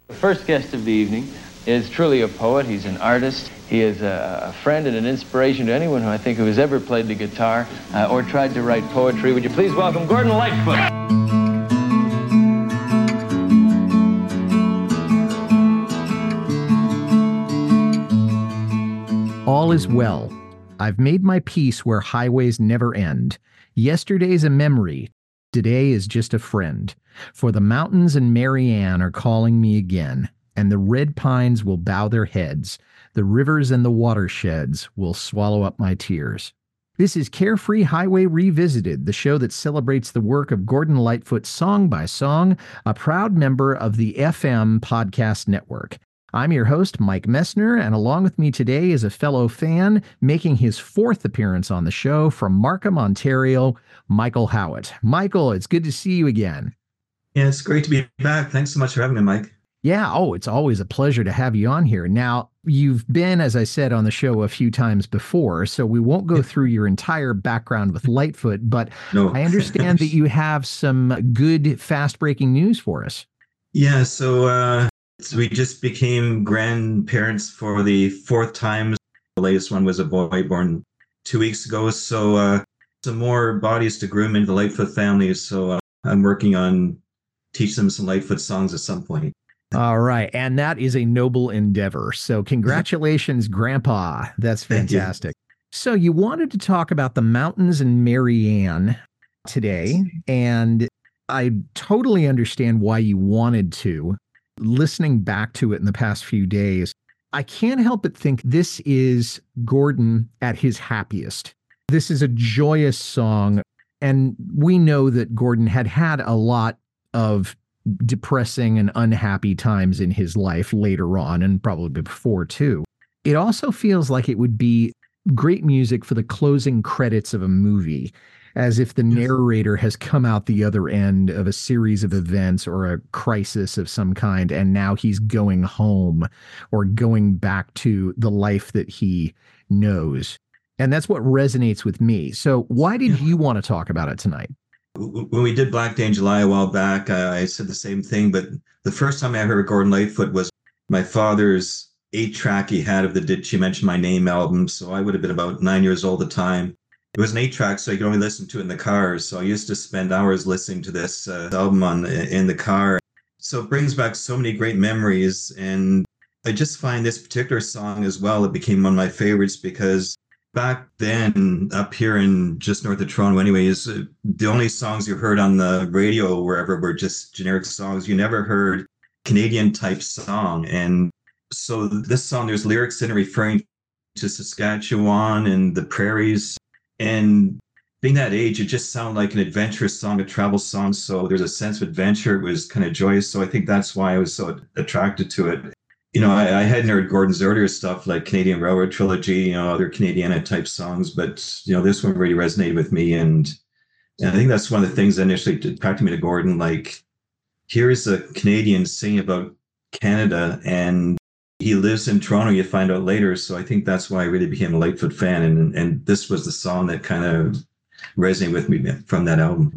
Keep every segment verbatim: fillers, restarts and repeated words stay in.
The first guest of the evening is truly a poet. He's an artist. He is a, a friend and an inspiration to anyone who I think who has ever played the guitar uh, or tried to write poetry. Would you please welcome Gordon Lightfoot? All is well. I've made my peace where highways never end. Yesterday's a memory. Today is just a friend. For the mountains and Marianne are calling me again, and the red pines will bow their heads. The rivers and the watersheds will swallow up my tears. This is Carefree Highway Revisited, the show that celebrates the work of Gordon Lightfoot song by song, a proud member of the F M Podcast Network. I'm your host, Mike Messner, and along with me today is a fellow fan making his fourth appearance on the show from Markham, Ontario, Michael Howitt. Michael, it's good to see you again. Yeah, it's great to be back. Thanks so much for having me, Mike. Yeah, oh, it's always a pleasure to have you on here. Now, you've been, as I said, on the show a few times before, so we won't go through your entire background with Lightfoot, but no. I understand that you have some good, fast-breaking news for us. Yeah, so... uh So we just became grandparents for the fourth time. The latest one was a boy born two weeks ago. So uh, some more bodies to groom into the Lightfoot family. So uh, I'm working on teach them some Lightfoot songs at some point. All right. And that is a noble endeavor. So congratulations, Grandpa. That's fantastic. You. So you wanted to talk about the mountains and Marianne today. And I totally understand why you wanted to. Listening back to it in the past few days, I can't help but think this is Gordon at his happiest. This is a joyous song, and we know that Gordon had had a lot of depressing and unhappy times in his life later on, and probably before too. It also feels like it would be great music for the closing credits of a movie, as if the narrator has come out the other end of a series of events or a crisis of some kind, and now he's going home or going back to the life that he knows. And that's what resonates with me. So why did you want to talk about it tonight? When we did Black Day in July a while back, I said the same thing, but the first time I heard Gordon Lightfoot was my father's eight-track he had of the Did She Mention My Name album, so I would have been about nine years old at the time. It was an eight-track, so you could only listen to it in the car. So I used to spend hours listening to this uh, album on in the car. So it brings back so many great memories. And I just find this particular song as well, it became one of my favorites because back then, up here in just north of Toronto anyways, the only songs you heard on the radio or wherever were just generic songs. You never heard Canadian-type song. And so this song, there's lyrics in it referring to Saskatchewan and the prairies. And being that age, it just sounded like an adventurous song, a travel song. So there's a sense of adventure. It was kind of joyous. So I think that's why I was so attracted to it. You know, I, I hadn't heard Gordon's earlier stuff like Canadian Railroad Trilogy, you know, other Canadiana type songs. But, you know, this one really resonated with me. And, and I think that's one of the things that initially attracted me to Gordon. Like, here is a Canadian singing about Canada, and he lives in Toronto, you find out later. So I think that's why I really became a Lightfoot fan. And, and this was the song that kind of resonated with me from that album.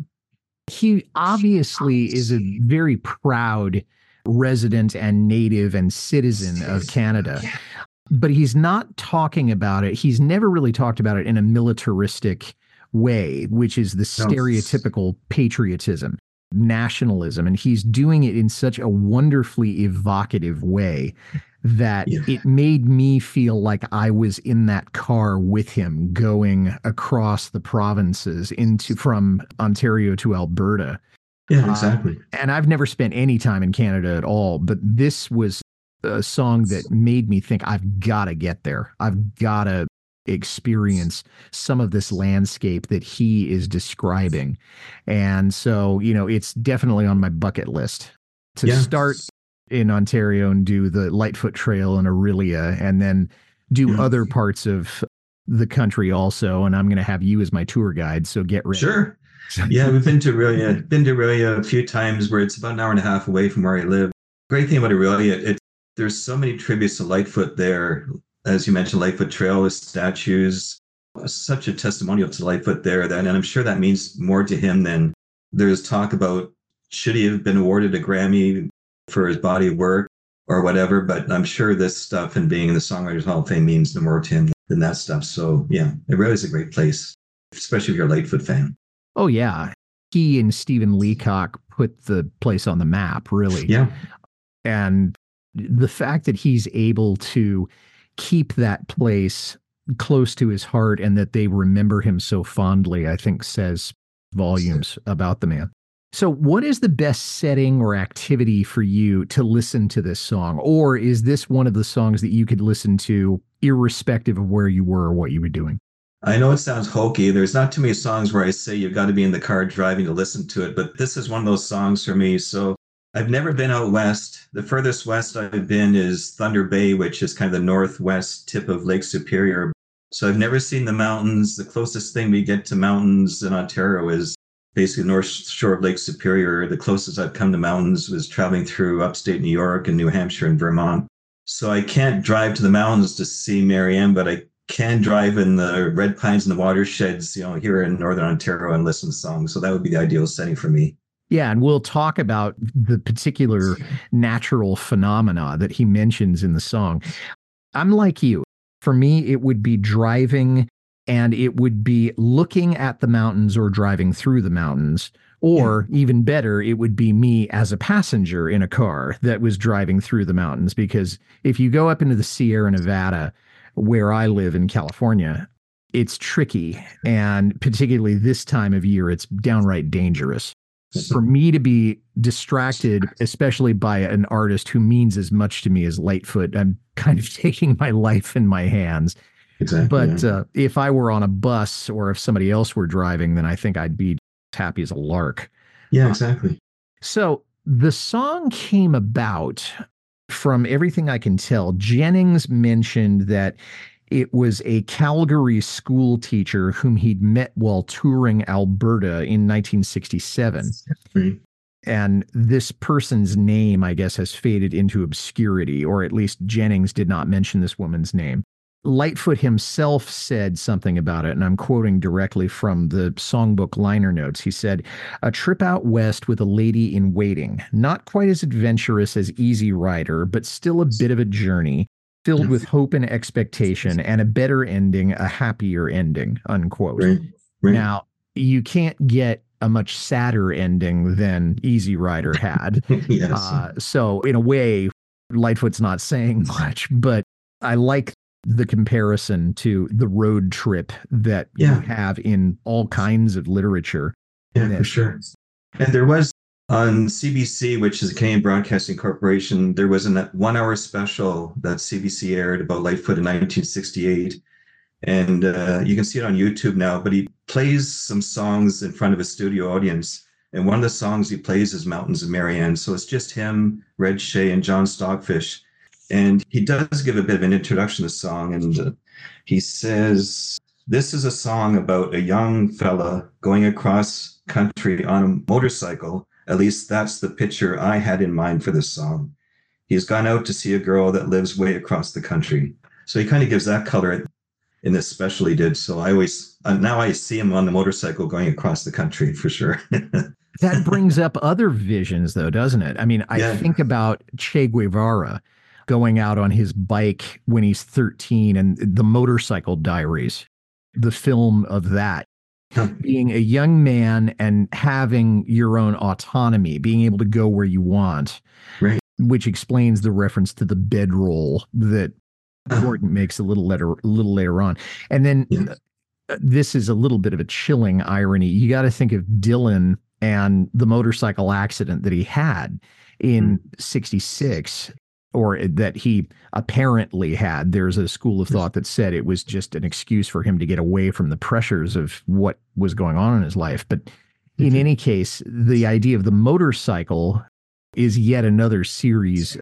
He obviously is a very proud resident and native and citizen of Canada, but he's not talking about it. He's never really talked about it in a militaristic way, which is the stereotypical patriotism, nationalism. And he's doing it in such a wonderfully evocative way that yeah. It made me feel like I was in that car with him going across the provinces into from Ontario to Alberta. Yeah, exactly. Um, and I've never spent any time in Canada at all, but this was a song that made me think I've got to get there. I've got to experience some of this landscape that he is describing. And so, you know, it's definitely on my bucket list to yeah. start in Ontario and do the Lightfoot Trail in Orillia, and then do yeah. other parts of the country also. And I'm going to have you as my tour guide, so get ready. Sure. Yeah, we've been to Orillia, been to Orillia a few times, where it's about an hour and a half away from where I live. Great thing about Orillia, it, there's so many tributes to Lightfoot there. As you mentioned, Lightfoot Trail with statues, such a testimonial to Lightfoot there. That, and I'm sure that means more to him than there's talk about should he have been awarded a Grammy for his body of work. or whatever, but I'm sure this stuff and being in the Songwriters Hall of Fame means no more to him than that stuff. So yeah, it really is a great place, especially if you're a Lightfoot fan. Oh, yeah. He and Stephen Leacock put the place on the map, really. Yeah. And the fact that he's able to keep that place close to his heart and that they remember him so fondly, I think says volumes about the man. So what is the best setting or activity for you to listen to this song? Or is this one of the songs that you could listen to irrespective of where you were or what you were doing? I know it sounds hokey. There's not too many songs where I say you've got to be in the car driving to listen to it, but this is one of those songs for me. So I've never been out west. The furthest west I've been is Thunder Bay, which is kind of the northwest tip of Lake Superior. So I've never seen the mountains. The closest thing we get to mountains in Ontario is basically the north shore of Lake Superior. The closest I've come to mountains was traveling through upstate New York and New Hampshire and Vermont. So I can't drive to the mountains to see Marianne, but I can drive in the red pines and the watersheds, you know, here in Northern Ontario and listen to songs. So that would be the ideal setting for me. Yeah, and we'll talk about the particular natural phenomena that he mentions in the song. I'm like you. For me, it would be driving, and it would be looking at the mountains or driving through the mountains. Or yeah. even better, it would be me as a passenger in a car that was driving through the mountains. Because if you go up into the Sierra Nevada, where I live in California, it's tricky. And particularly this time of year, it's downright dangerous. For me to be distracted, especially by an artist who means as much to me as Lightfoot, I'm kind of taking my life in my hands. Exactly. But yeah. uh, if I were on a bus or if somebody else were driving, then I think I'd be happy as a lark. Yeah, exactly. Uh, so the song came about, from everything I can tell, Jennings mentioned that it was a Calgary school teacher whom he'd met while touring Alberta in nineteen sixty-seven. Right. And this person's name, I guess, has faded into obscurity, or at least Jennings did not mention this woman's name. Lightfoot himself said something about it, and I'm quoting directly from the songbook liner notes. He said, "A trip out west with a lady in waiting, not quite as adventurous as Easy Rider, but still a bit of a journey, filled with hope and expectation, and a better ending, a happier ending," unquote. Right. Right. Now, you can't get a much sadder ending than Easy Rider had. Yes. Uh, so in a way, Lightfoot's not saying much, but I like the comparison to the road trip that yeah. you have in all kinds of literature. Yeah, for sure. And there was on C B C, which is Canadian Broadcasting Corporation, there was a one hour special that C B C aired about Lightfoot in nineteen sixty-eight. And uh, you can see it on YouTube now, but he plays some songs in front of a studio audience. And one of the songs he plays is Mountains of Marianne. So it's just him, Red Shea, and John Stockfish. And he does give a bit of an introduction to the song. And uh, he says, "This is a song about a young fella going across country on a motorcycle. At least that's the picture I had in mind for this song. He's gone out to see a girl that lives way across the country." So he kind of gives that color in this special he did. So I always, uh, now I see him on the motorcycle going across the country for sure. That brings up other visions though, doesn't it? I mean, I yeah. think about Che Guevara going out on his bike when he's thirteen and the Motorcycle Diaries, the film of that. Huh. Being a young man and having your own autonomy, being able to go where you want, right? Which explains the reference to the bedroll that uh, Gordon makes a little later, a little later on. And then yeah. uh, this is a little bit of a chilling irony. You got to think of Dylan and the motorcycle accident that he had in mm. sixty-six. Or that he apparently had. There's a school of thought that said it was just an excuse for him to get away from the pressures of what was going on in his life. But in mm-hmm. any case, the idea of the motorcycle is yet another series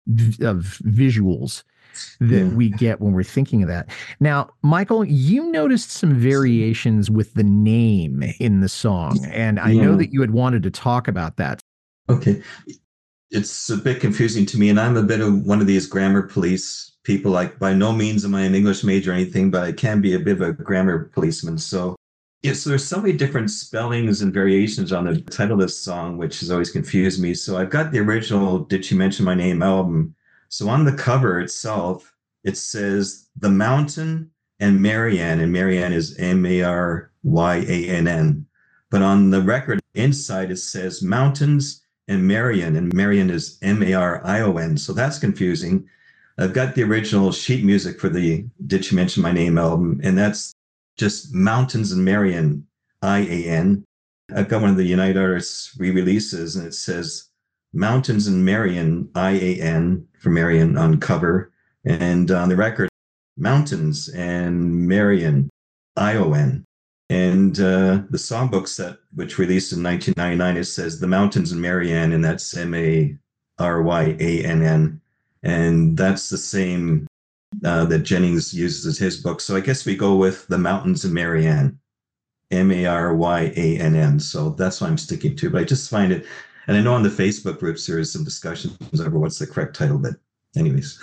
of visuals that yeah. we get when we're thinking of that. Now, Michael, you noticed some variations with the name in the song, and I yeah. know that you had wanted to talk about that. Okay. It's a bit confusing to me, and I'm a bit of one of these grammar police people. Like, by no means am I an English major or anything, but I can be a bit of a grammar policeman. So, yeah, so there's so many different spellings and variations on the title of this song, which has always confused me. So I've got the original "Did She Mention My Name" album, So on the cover itself, it says The Mountain and Marianne, and Marianne is M A R Y A N N. But on the record inside, it says Mountains and Marion, and Marion is M A R I O N. So that's confusing. I've got the original sheet music for the Did She Mention My Name album, and that's just Mountains and Marion, I A N. I've got one of the United Artists re-releases, and it says Mountains and Marion, I A N, for Marion on cover. And on the record, Mountains and Marion, I O N. And uh, the songbook set, which released in nineteen ninety-nine, it says The Mountains and Marianne, and that's M A R Y A N N. And that's the same uh, that Jennings uses as his book. So I guess we go with The Mountains and Marianne, M A R Y A N N. So that's what I'm sticking to. But I just find it, and I know on the Facebook groups there is some discussions over what's the correct title, but anyways.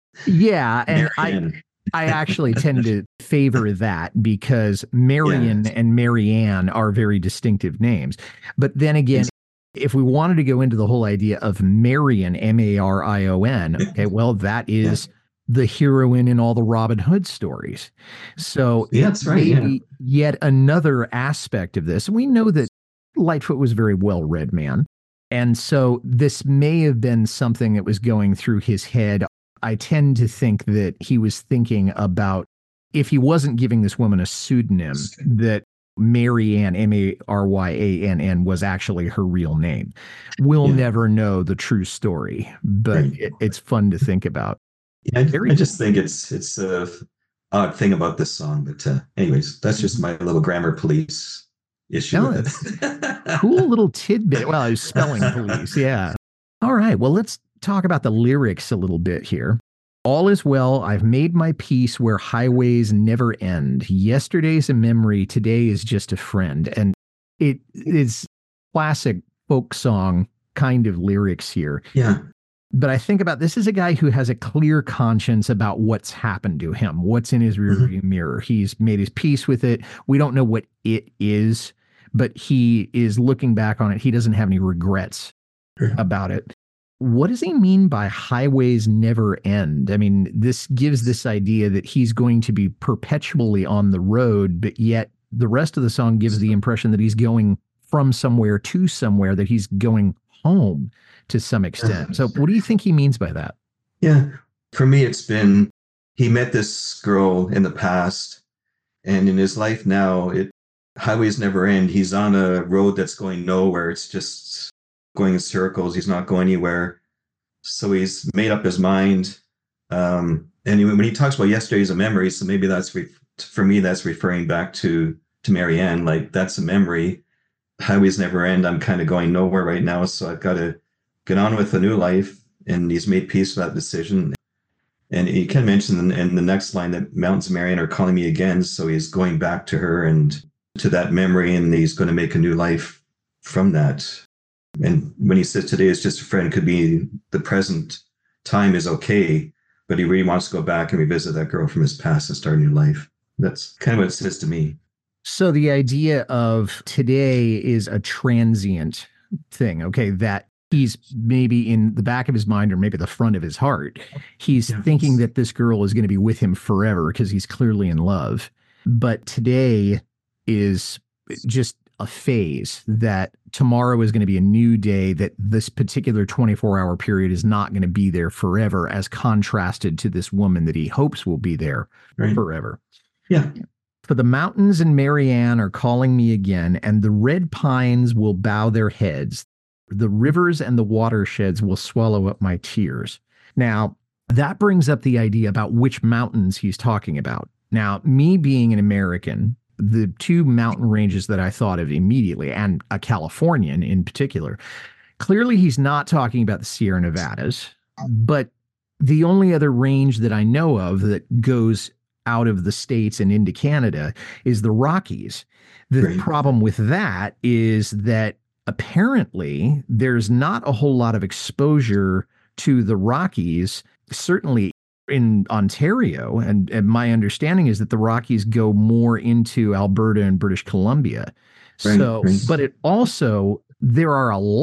Yeah, and Marianne. I I actually tend to favor that because Marion Yeah. and Marianne are very distinctive names. But then again, if we wanted to go into the whole idea of Marion, M A R I O N, okay, well, that is Yeah. the heroine in all the Robin Hood stories. So Yeah, that's right, may yeah. be yet another aspect of this. We know that Lightfoot was a very well-read man. And so this may have been something that was going through his head. I tend to think that he was thinking about, if he wasn't giving this woman a pseudonym, that Marianne, M A R Y A N N, was actually her real name. We'll Yeah. never know the true story, but Right. it, it's fun to think about. Yeah, I, Very I just think it's it's a odd thing about this song. But uh, anyways, that's just my little grammar police issue No, with it. cool little tidbit. Well, I was spelling police. Yeah. All right. Well, let's talk about the lyrics a little bit here. All is well. I've made my peace where highways never end. Yesterday's a memory. Today is just a friend. And it is classic folk song kind of lyrics here. Yeah. But I think about, this is a guy who has a clear conscience about what's happened to him, what's in his rearview Mm-hmm. mirror. He's made his peace with it. We don't know what it is, but he is looking back on it. He doesn't have any regrets Sure. about it. What does he mean by highways never end? I mean, this gives this idea that he's going to be perpetually on the road, but yet the rest of the song gives the impression that he's going from somewhere to somewhere, that he's going home to some extent. So what do you think he means by that? Yeah. For me, it's been, he met this girl in the past, and in his life now, it highways never end. He's on a road that's going nowhere. It's just going in circles. He's not going anywhere. So he's made up his mind. Um, and he, when he talks about yesterday's a memory, so maybe that's, re- for me, that's referring back to, to Marianne. Like, that's a memory. Highways never end. I'm kind of going nowhere right now. So I've got to get on with a new life. And he's made peace with that decision. And he can mention in, in the next line that Mountains and Marianne are calling me again. So he's going back to her and to that memory, and he's going to make a new life from that. And when he says today is just a friend, could be the present time is okay, but he really wants to go back and revisit that girl from his past and start a new life. That's kind of what it says to me. So the idea of today is a transient thing, okay, that he's maybe in the back of his mind or maybe the front of his heart, he's Yeah. thinking that this girl is going to be with him forever because he's clearly in love. But today is just a phase, that tomorrow is going to be a new day, that this particular twenty-four hour period is not going to be there forever, as contrasted to this woman that he hopes will be there Right. forever. Yeah. For the mountains and Marianne are calling me again, and the red pines will bow their heads. The rivers and the watersheds will swallow up my tears. Now, that brings up the idea about which mountains he's talking about. Now, me being an American, the two mountain ranges that I thought of immediately, and a Californian in particular, clearly he's not talking about the Sierra Nevadas, but the only other range that I know of that goes out of the States and into Canada is the Rockies. The Right. problem with that is that apparently there's not a whole lot of exposure to the Rockies, certainly in Ontario. And, and my understanding is that the Rockies go more into Alberta and British Columbia. Right, So, right. but it also, there are a lot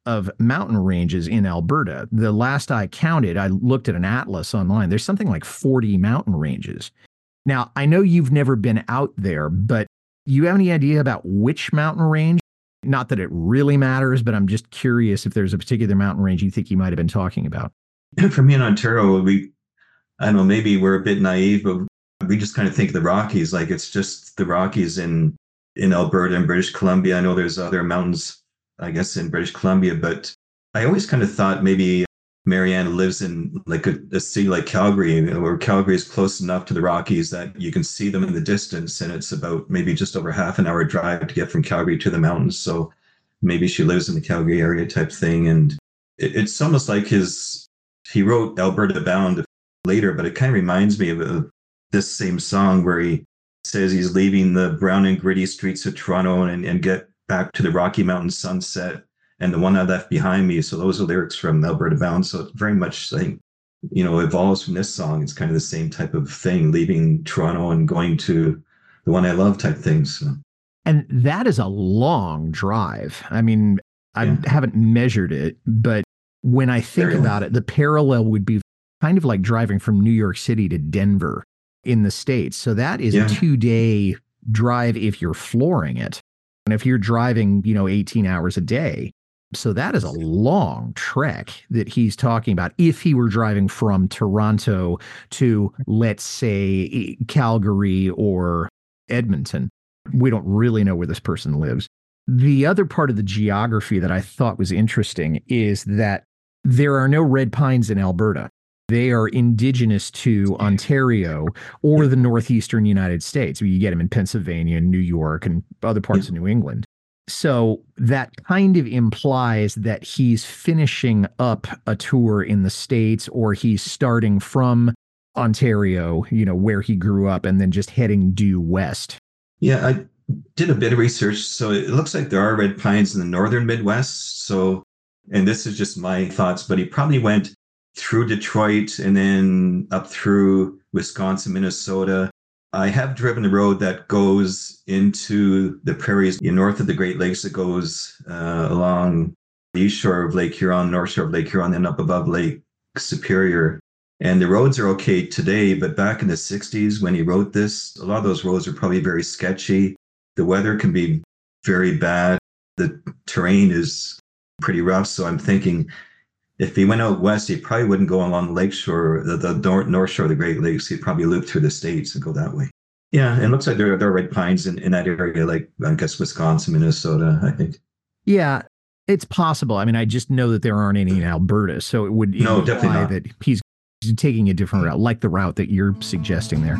of mountain ranges in Alberta. The last I counted, I looked at an atlas online. There's something like forty mountain ranges. Now, I know you've never been out there, but you have any idea about which mountain range? Not that it really matters, but I'm just curious if there's a particular mountain range you think you might have been talking about. For me in Ontario, we, I don't know, maybe we're a bit naive, but we just kind of think of the Rockies, like it's just the Rockies in, in Alberta and British Columbia. I know there's other mountains, I guess, in British Columbia, but I always kind of thought maybe Marianne lives in like a, a city like Calgary, where Calgary is close enough to the Rockies that you can see them in the distance. And it's about maybe just over half an hour drive to get from Calgary to the mountains. So maybe she lives in the Calgary area type thing. And it, it's almost like his, he wrote Alberta Bound later, but it kind of reminds me of uh, this same song where he says he's leaving the brown and gritty streets of Toronto and, and get back to the Rocky Mountain sunset and the one I left behind me. So those are lyrics from Alberta Bound. So it very much, I think, you know, evolves from this song. It's kind of the same type of thing, leaving Toronto and going to the one I love type things. So. And that is a long drive. I mean, I yeah. haven't measured it, but when I think Very about long. it, the parallel would be kind of like driving from New York City to Denver in the States. So that is yeah. a two-day drive if you're flooring it. And if you're driving, you know, eighteen hours a day. So that is a long trek that he's talking about. If he were driving from Toronto to, let's say, Calgary or Edmonton, we don't really know where this person lives. The other part of the geography that I thought was interesting is that there are no red pines in Alberta. They are indigenous to Ontario or the northeastern United States. You get them in Pennsylvania and New York and other parts yeah. of New England. So that kind of implies that he's finishing up a tour in the States, or he's starting from Ontario, you know, where he grew up, and then just heading due west. Yeah, I did a bit of research. So it looks like there are red pines in the northern Midwest. So, and this is just my thoughts, but he probably went through Detroit and then up through Wisconsin, Minnesota. I have driven the road that goes into the prairies north of the Great Lakes. That goes uh, along the east shore of Lake Huron, north shore of Lake Huron, and up above Lake Superior. And the roads are okay today, but back in the sixties when he wrote this, a lot of those roads are probably very sketchy. The weather can be very bad. The terrain is pretty rough. So I'm thinking if he went out west, he probably wouldn't go along the lake shore, the, the north, north shore of the Great Lakes. He'd probably loop through the States and go that way. Yeah, and it looks like there, there are red pines in, in that area, like I guess Wisconsin, Minnesota, I think. Yeah, it's possible. I mean, I just know that there aren't any in Alberta, so it would no, definitely not. that he's taking a different route, like the route that you're suggesting there.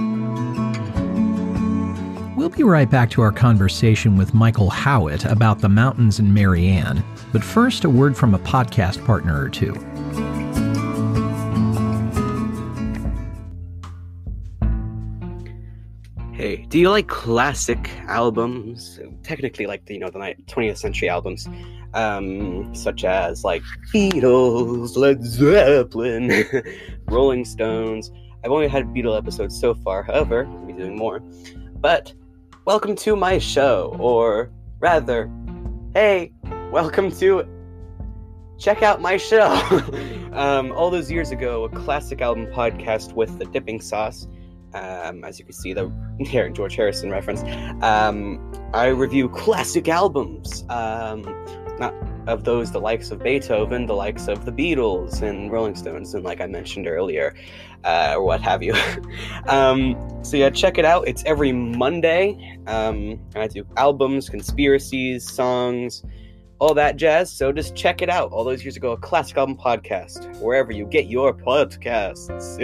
We'll be right back to our conversation with Michael Howitt about the mountains in Marianne. But first, a word from a podcast partner or two. Hey, do you like classic albums? Technically, like the, you know, the twentieth century albums, um, such as like Beatles, Led Zeppelin, Rolling Stones. I've only had Beatle episodes so far. However, I'll be doing more. But welcome to my show, or rather, hey, welcome to check out my show. um, all those years ago, a classic album podcast with the dipping sauce. Um, as you can see, the here George Harrison reference. Um, I review classic albums, um, not of those the likes of Beethoven, the likes of the Beatles and Rolling Stones, and like I mentioned earlier, uh, or what have you. um, so yeah, check it out. It's every Monday, um, and I do albums, conspiracies, songs, all that jazz. So just check it out. All those years ago, a classic album podcast, wherever you get your podcasts.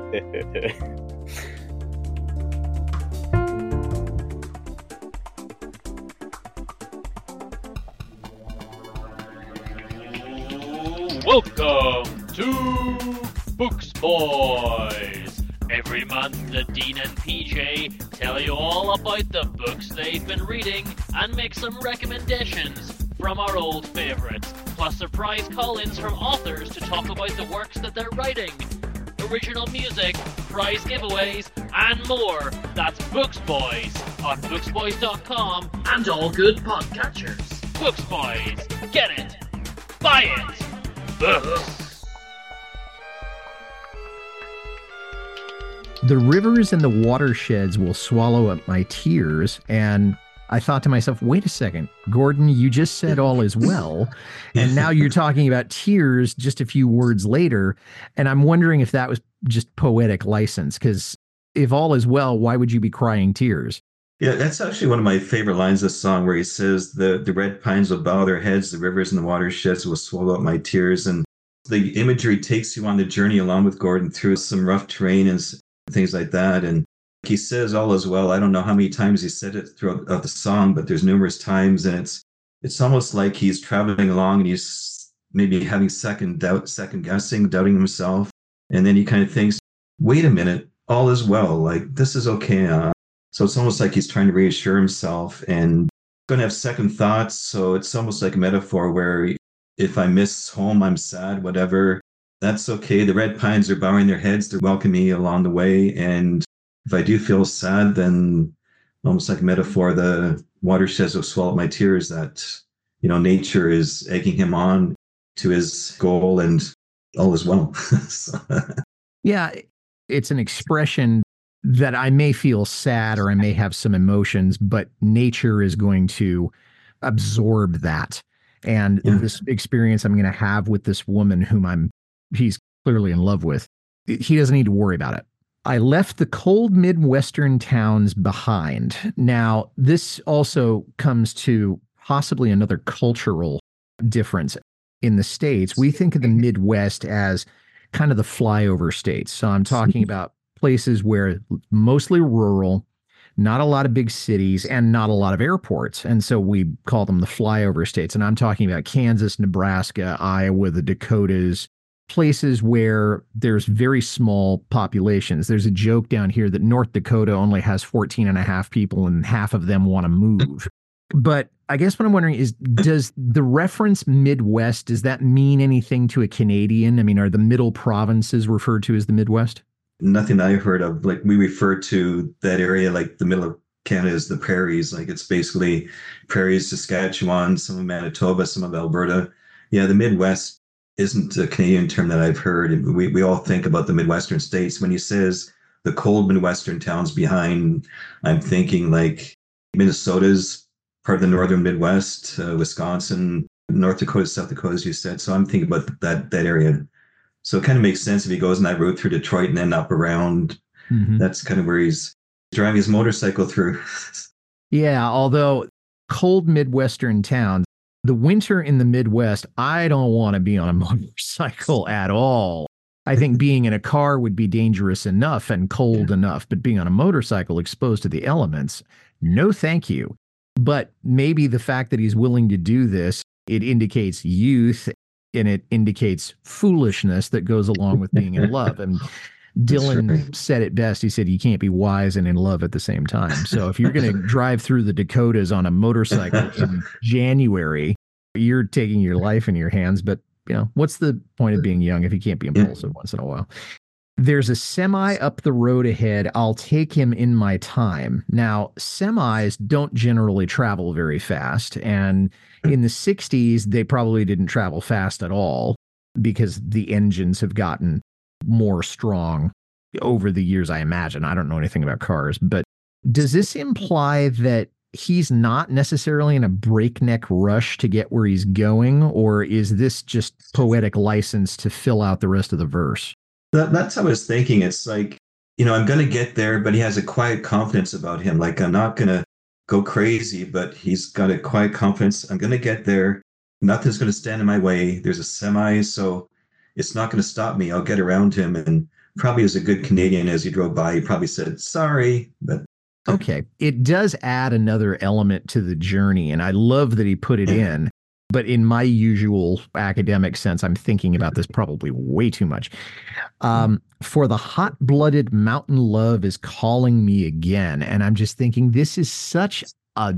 Welcome to Books Boys. Every month, the Dean and P J tell you all about the books they've been reading and make some recommendations from our old favourites, plus surprise call-ins from authors to talk about the works that they're writing, original music, prize giveaways, and more. That's Books Boys on books boys dot com and all good podcatchers. Books Boys, get it! Buy it! Books. The rivers and the watersheds will swallow up my tears. And I thought to myself, wait a second, Gordon, you just said all is well. And now you're talking about tears just a few words later. And I'm wondering if that was just poetic license, because if all is well, why would you be crying tears? Yeah, that's actually one of my favorite lines of the song, where he says, the, the red pines will bow their heads, the rivers and the watersheds will swallow up my tears. And the imagery takes you on the journey along with Gordon through some rough terrain and things like that. And he says all is well. I don't know how many times he said it throughout the song, but there's numerous times, and it's it's almost like he's traveling along and he's maybe having second doubt, second guessing, doubting himself. And then he kind of thinks, wait a minute, all is well. Like, this is okay. Uh, so it's almost like he's trying to reassure himself and going to have second thoughts. So it's almost like a metaphor where if I miss home, I'm sad, whatever. That's okay. The red pines are bowing their heads. They're welcoming me along the way. And if I do feel sad, then almost like a metaphor, the watersheds will swallow up my tears, that, you know, nature is egging him on to his goal and all is well. So. Yeah, it's an expression that I may feel sad or I may have some emotions, but nature is going to absorb that. And yeah. This experience I'm going to have with this woman whom I'm, he's clearly in love with, he doesn't need to worry about it. I left the cold Midwestern towns behind. Now, this also comes to possibly another cultural difference. In the States, we think of the Midwest as kind of the flyover states. So I'm talking about places where mostly rural, not a lot of big cities, and not a lot of airports. And so we call them the flyover states. And I'm talking about Kansas, Nebraska, Iowa, the Dakotas, places where there's very small populations. There's a joke down here that North Dakota only has fourteen and a half people and half of them want to move. But I guess what I'm wondering is, does the reference Midwest, does that mean anything to a Canadian? I mean, are the middle provinces referred to as the Midwest? Nothing I've heard of. Like, we refer to that area, like the middle of Canada, as the prairies. Like, it's basically prairies, Saskatchewan, some of Manitoba, some of Alberta. Yeah, the Midwest isn't a Canadian term that I've heard. We we all think about the Midwestern states. When he says the cold Midwestern towns behind, I'm thinking like Minnesota's part of the northern Midwest, uh, Wisconsin, North Dakota, South Dakota, as you said. So I'm thinking about that that area. So it kind of makes sense if he goes on that route through Detroit and then up around. Mm-hmm. That's kind of where he's driving his motorcycle through. Yeah, although cold Midwestern towns, the winter in the Midwest, I don't want to be on a motorcycle at all. I think being in a car would be dangerous enough and cold yeah. enough, but being on a motorcycle exposed to the elements, no thank you. But maybe the fact that he's willing to do this, it indicates youth and it indicates foolishness that goes along with being in love. And Dylan right. said it best. He said, you can't be wise and in love at the same time. So if you're going to drive through the Dakotas on a motorcycle in January, you're taking your life in your hands. But, you know, what's the point of being young if you can't be impulsive yeah. once in a while? There's a semi up the road ahead. I'll take him in my time. Now, semis don't generally travel very fast. And in the sixties, they probably didn't travel fast at all because the engines have gotten more strong over the years, I imagine. I don't know anything about cars, but does this imply that he's not necessarily in a breakneck rush to get where he's going, or is this just poetic license to fill out the rest of the verse? That, that's how I was thinking. It's like, you know, I'm going to get there, but he has a quiet confidence about him. Like, I'm not going to go crazy, but he's got a quiet confidence. I'm going to get there. Nothing's going to stand in my way. There's a semi, so it's not going to stop me. I'll get around him. And probably as a good Canadian, as he drove by, he probably said, sorry. But okay. It does add another element to the journey. And I love that he put it in. But in my usual academic sense, I'm thinking about this probably way too much. Um, for the hot-blooded mountain love is calling me again. And I'm just thinking, this is such a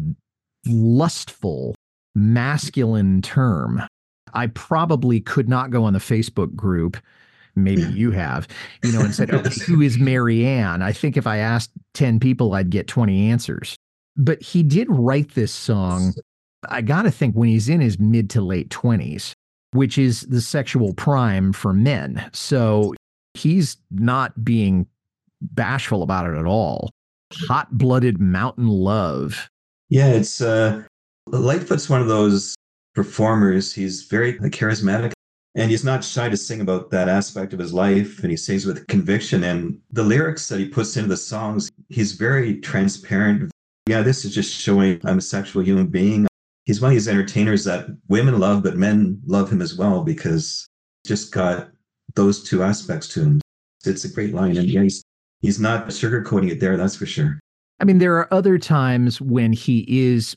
lustful, masculine term. I probably could not go on the Facebook group, maybe you have, you know, and said, okay, who is Marianne? I think if I asked ten people, I'd get twenty answers. But he did write this song, I got to think, when he's in his mid to late twenties. which is the sexual prime for men. So he's not being bashful about it at all. Hot-blooded mountain love. Yeah, it's uh, Lightfoot's one of those performers. He's very charismatic, and he's not shy to sing about that aspect of his life, and he sings with conviction. And the lyrics that he puts into the songs, he's very transparent. Yeah, this is just showing I'm a sexual human being. He's one of these entertainers that women love, but men love him as well because he's just got those two aspects to him. It's a great line, and yeah, he's, he's not sugarcoating it there, that's for sure. I mean, there are other times when he is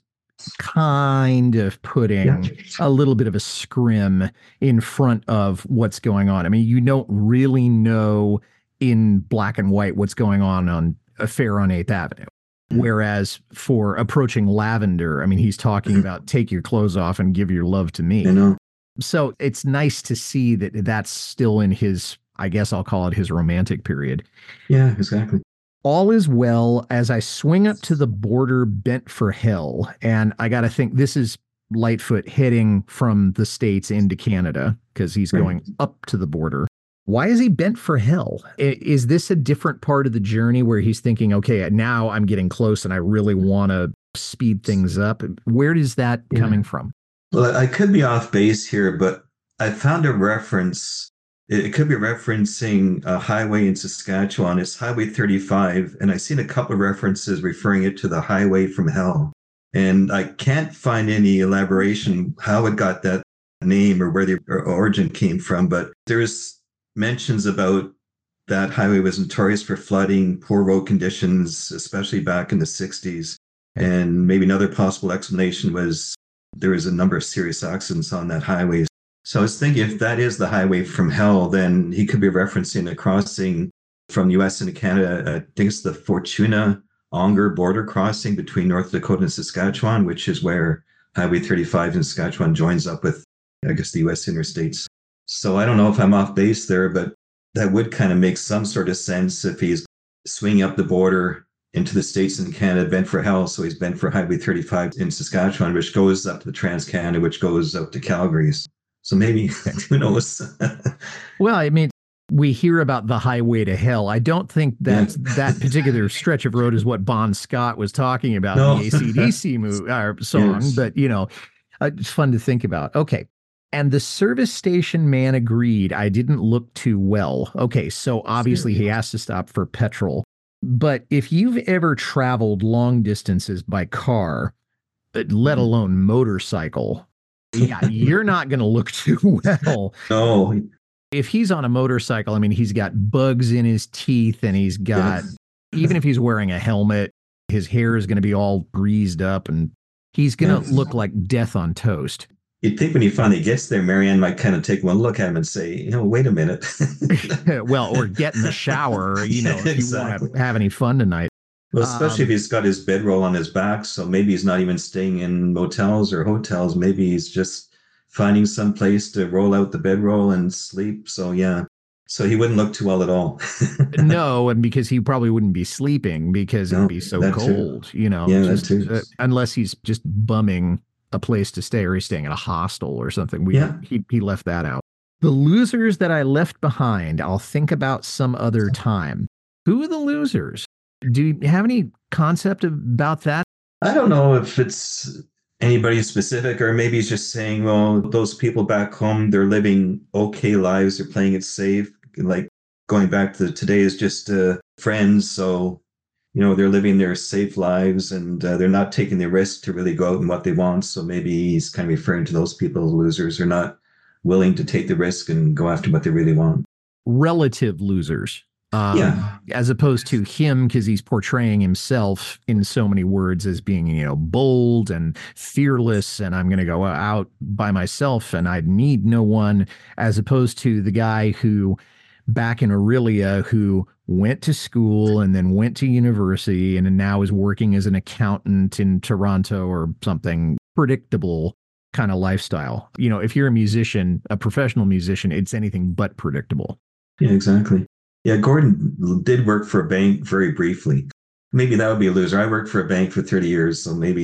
kind of putting yeah. a little bit of a scrim in front of what's going on. I mean, you don't really know in black and white what's going on on Affair on eighth Avenue. Whereas for Approaching Lavender, I mean, he's talking about take your clothes off and give your love to me. I know. So it's nice to see that that's still in his, I guess I'll call it his romantic period. Yeah, exactly. All is well as I swing up to the border bent for hell. And I got to think this is Lightfoot heading from the States into Canada because he's right. going up to the border. Why is he bent for hell? Is this a different part of the journey where he's thinking, okay, now I'm getting close and I really want to speed things up? Where is that yeah. coming from? Well, I could be off base here, but I found a reference. It could be referencing a highway in Saskatchewan. It's Highway thirty-five, and I've seen a couple of references referring it to the highway from hell. And I can't find any elaboration how it got that name or where the origin came from, but there's mentions about that highway was notorious for flooding, poor road conditions, especially back in the sixties. And maybe another possible explanation was there was a number of serious accidents on that highway. So I was thinking if that is the highway from hell, then he could be referencing a crossing from U S into Canada. I think it's the Fortuna Onger border crossing between North Dakota and Saskatchewan, which is where Highway thirty-five in Saskatchewan joins up with, I guess, the U S interstates. So I don't know if I'm off base there, but that would kind of make some sort of sense if he's swinging up the border into the States and Canada, bent for hell. So he's bent for Highway thirty-five in Saskatchewan, which goes up to the Trans-Canada, which goes out to Calgary. So maybe, who knows? Well, I mean, we hear about the highway to hell. I don't think that yeah. that particular stretch of road is what Bon Scott was talking about no. in the A C D C movie, uh, song, yes. but, you know, uh, it's fun to think about. Okay. And the service station man agreed I didn't look too well. Okay, so obviously he has to stop for petrol. But if you've ever traveled long distances by car, let alone motorcycle, yeah, you're not going to look too well. No. If he's on a motorcycle, I mean, he's got bugs in his teeth and he's got, even if he's wearing a helmet, his hair is going to be all greased up and he's going to yes. look like death on toast. You'd think when he finally gets there, Marianne might kind of take one look at him and say, you know, wait a minute. Well, or get in the shower, you know, if exactly. you want to have any fun tonight. Well, especially um, if he's got his bedroll on his back. So maybe he's not even staying in motels or hotels. Maybe he's just finding some place to roll out the bedroll and sleep. So, yeah. So he wouldn't look too well at all. No, and because he probably wouldn't be sleeping because no, it'd be so cold, too. you know, yeah, just, that too. Uh, unless he's just bumming a place to stay or he's staying at a hostel or something. We, yeah. he, he left that out. The losers that I left behind, I'll think about some other time. Who are the losers? Do you have any concept about that? I don't know if it's anybody specific, or maybe he's just saying, well, those people back home, they're living okay lives. They're playing it safe. Like going back to today is just uh, friends. So, you know, they're living their safe lives and uh, they're not taking the risk to really go out and what they want. So maybe he's kind of referring to those people as losers. They're not willing to take the risk and go after what they really want. Relative losers. Um, yeah. As opposed to him, because he's portraying himself in so many words as being, you know, bold and fearless, and I'm going to go out by myself and I need no one, as opposed to the guy who back in Aurelia who went to school and then went to university and now is working as an accountant in Toronto or something. Predictable kind of lifestyle. You know, if you're a musician, a professional musician, it's anything but predictable. Yeah, exactly. Yeah, Gordon did work for a bank very briefly. Maybe that would be a loser. I worked for a bank for thirty years, so maybe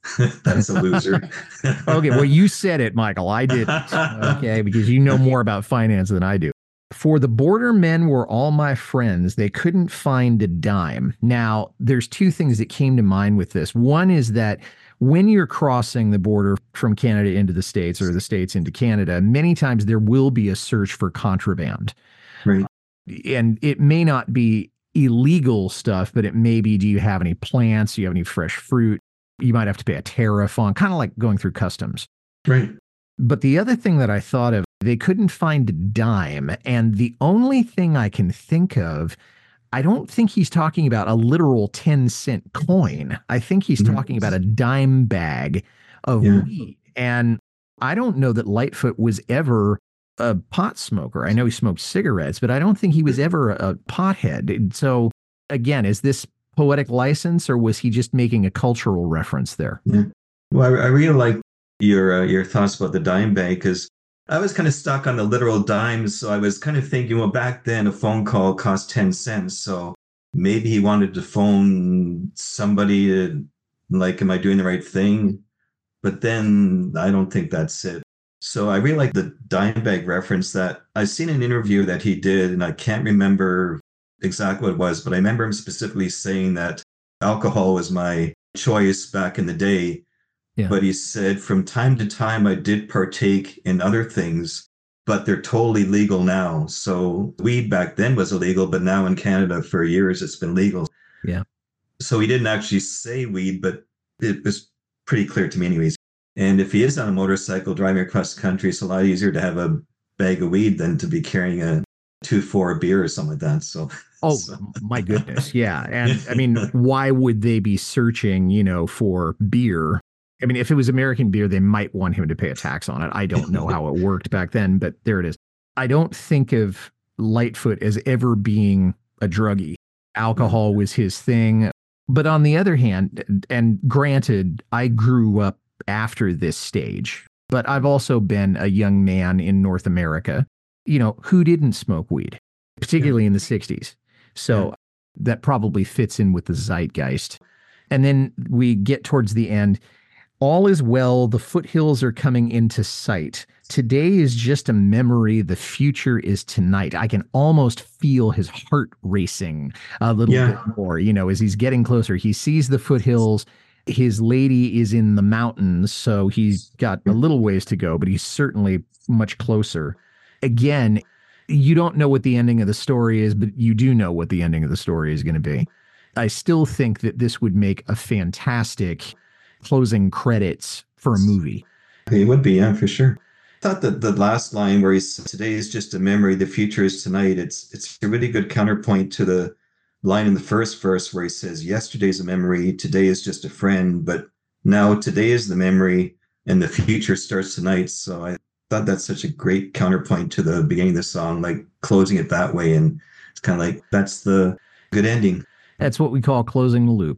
That's a loser. Okay, well, you said it, Michael. I didn't. Okay, because you know more about finance than I do. For the border men were all my friends. They couldn't find a dime. Now, there's two things that came to mind with this. One is that when you're crossing the border from Canada into the States or the States into Canada, many times there will be a search for contraband. Right. And it may not be illegal stuff, but it may be, do you have any plants? Do you have any fresh fruit? You might have to pay a tariff on, kind of like going through customs. Right. But the other thing that I thought of, they couldn't find a dime. And the only thing I can think of, I don't think he's talking about a literal ten cent coin. I think he's mm-hmm. talking about a dime bag of yeah. weed. And I don't know that Lightfoot was ever a pot smoker. I know he smoked cigarettes, but I don't think he was ever a pothead. And so again, is this poetic license, or was he just making a cultural reference there? Yeah. Well, I, I really like your uh, your thoughts about the dime bag, because I was kind of stuck on the literal dimes. So I was kind of thinking, well, back then a phone call cost ten cents. So maybe he wanted to phone somebody to, like, am I doing the right thing? But then I don't think that's it. So I really like the dime bag reference. That I've seen an interview that he did, and I can't remember exactly what it was, but I remember him specifically saying that alcohol was my choice back in the day. Yeah. But he said, from time to time, I did partake in other things, but they're totally legal now. So weed back then was illegal, but now in Canada for years, it's been legal. Yeah. So he didn't actually say weed, but it was pretty clear to me anyways. And if he is on a motorcycle driving across the country, it's a lot easier to have a bag of weed than to be carrying a two four beer or something like that. So, oh so. My goodness. Yeah. And I mean, why would they be searching, you know, for beer? I mean, if it was American beer, they might want him to pay a tax on it. I don't know how it worked back then, but there it is. I don't think of Lightfoot as ever being a druggie. Alcohol was his thing. But on the other hand, and granted, I grew up after this stage, but I've also been a young man in North America, you know, who didn't smoke weed, particularly yeah. in the sixties. So yeah. that probably fits in with the zeitgeist. And then we get towards the end. All is well. The foothills are coming into sight. Today is just a memory. The future is tonight. I can almost feel his heart racing a little yeah. bit more, you know, as he's getting closer. He sees the foothills. His lady is in the mountains, so he's got a little ways to go, but he's certainly much closer. Again, you don't know what the ending of the story is, but you do know what the ending of the story is going to be. I still think that this would make a fantastic closing credits for a movie. It would be, yeah, for sure. I thought that the last line where he's, today is just a memory, the future is tonight, it's it's a really good counterpoint to the line in the first verse where he says, yesterday's a memory, today is just a friend, but now today is the memory and the future starts tonight. So I thought that's such a great counterpoint to the beginning of the song, like closing it that way. And it's kind of like, that's the good ending. That's what we call closing the loop.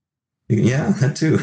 Yeah, that too.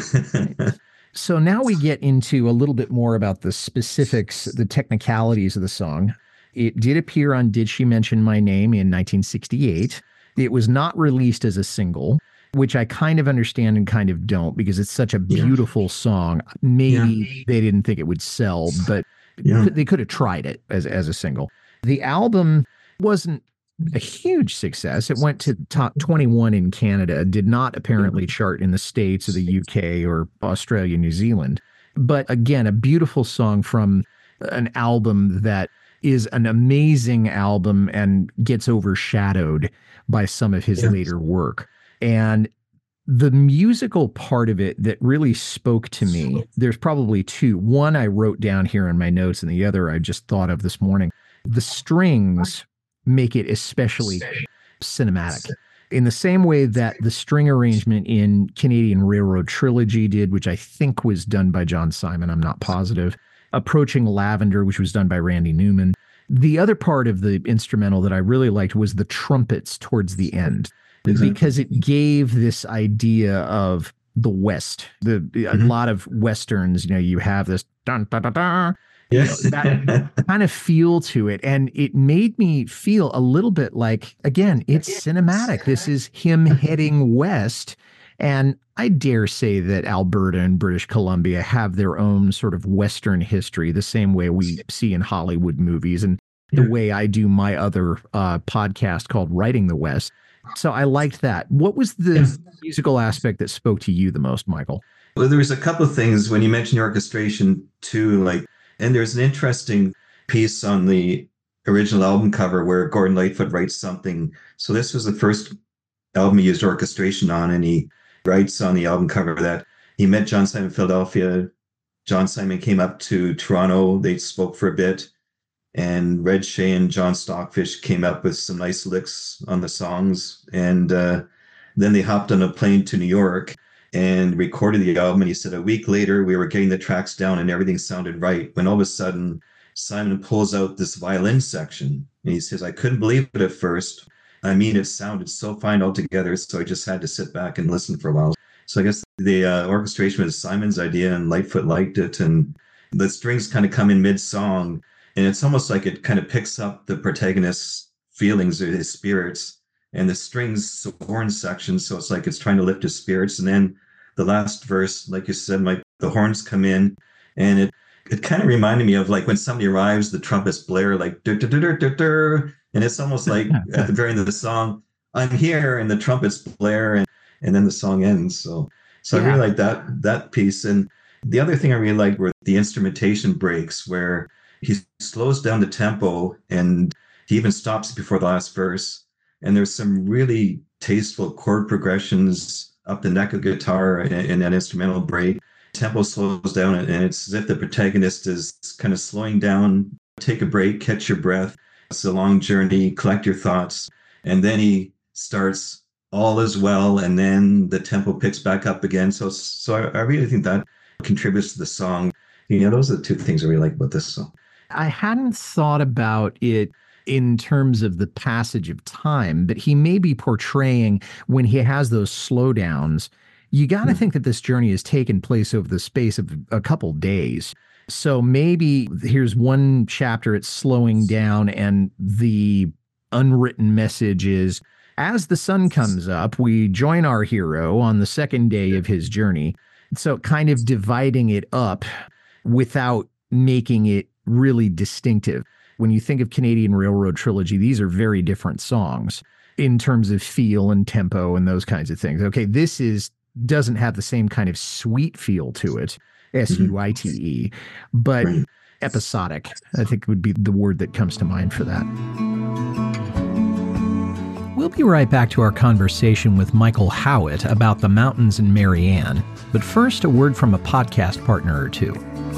So now we get into a little bit more about the specifics, the technicalities of the song. It did appear on Did She Mention My Name in nineteen sixty-eight. It was not released as a single, which I kind of understand and kind of don't, because it's such a beautiful yeah. song. Maybe yeah. they didn't think it would sell, but yeah. they could have tried it as, as a single. The album wasn't a huge success. It went to top twenty-one in Canada, did not apparently chart in the States or the U K or Australia, New Zealand. But again, a beautiful song from an album that is an amazing album and gets overshadowed by some of his yes. later work. And the musical part of it that really spoke to me, there's probably two. One I wrote down here in my notes, and the other I just thought of this morning. The strings make it especially cinematic in the same way that the string arrangement in Canadian Railroad Trilogy did, which I think was done by John Simon. I'm not positive. Approaching Lavender, which was done by Randy Newman. The other part of the instrumental that I really liked was the trumpets towards the end, exactly. because it gave this idea of the West. The mm-hmm. a lot of Westerns, you know, you have this dun, dun, dun, dun, yes. you know, that kind of feel to it. And it made me feel a little bit like, again, it's cinematic. This is him heading west. And I dare say that Alberta and British Columbia have their own sort of Western history, the same way we see in Hollywood movies and the way I do my other uh, podcast called Writing the West. So I liked that. What was the yes. musical aspect that spoke to you the most, Michael? Well, there was a couple of things when you mentioned the orchestration too, like, and there's an interesting piece on the original album cover where Gordon Lightfoot writes something. So this was the first album he used orchestration on, and he writes on the album cover that he met John Simon in Philadelphia. John Simon came up to Toronto. They spoke for a bit, and Red Shea and John Stockfish came up with some nice licks on the songs. And uh, then they hopped on a plane to New York and recorded the album. And he said a week later, we were getting the tracks down and everything sounded right, when all of a sudden Simon pulls out this violin section. And he says, I couldn't believe it at first. I mean, it sounded so fine altogether, so I just had to sit back and listen for a while. So I guess the uh, orchestration was Simon's idea, and Lightfoot liked it. And the strings kind of come in mid-song, and it's almost like it kind of picks up the protagonist's feelings or his spirits. And the strings, the horn section, so it's like it's trying to lift his spirits. And then the last verse, like you said, Mike, the horns come in, and it it kind of reminded me of like when somebody arrives, the trumpets blare like dur, dur, dur, dur, dur, dur. And it's almost like at the very end of the song, I'm here, and the trumpets blare, and, and then the song ends. So so yeah. I really like that that piece. And the other thing I really liked were the instrumentation breaks, where he slows down the tempo and he even stops before the last verse. And there's some really tasteful chord progressions up the neck of the guitar in, in that instrumental break. Tempo slows down, and it's as if the protagonist is kind of slowing down. Take a break, catch your breath. It's a long journey, collect your thoughts. And then he starts all is well, and then the tempo picks back up again. So so I, I really think that contributes to the song. You know, those are the two things I really like about this song. I hadn't thought about it in terms of the passage of time, but he may be portraying when he has those slowdowns. You got to mm. think that this journey has taken place over the space of a couple days. So maybe here's one chapter, it's slowing down, and the unwritten message is, as the sun comes up, we join our hero on the second day of his journey. So kind of dividing it up without making it really distinctive. When you think of Canadian Railroad Trilogy, these are very different songs in terms of feel and tempo and those kinds of things. Okay, this is doesn't have the same kind of sweet feel to it, S U I T E, but right. episodic, I think would be the word that comes to mind for that. We'll be right back to our conversation with Michael Howitt about the mountains in Marianne, but first a word from a podcast partner or two.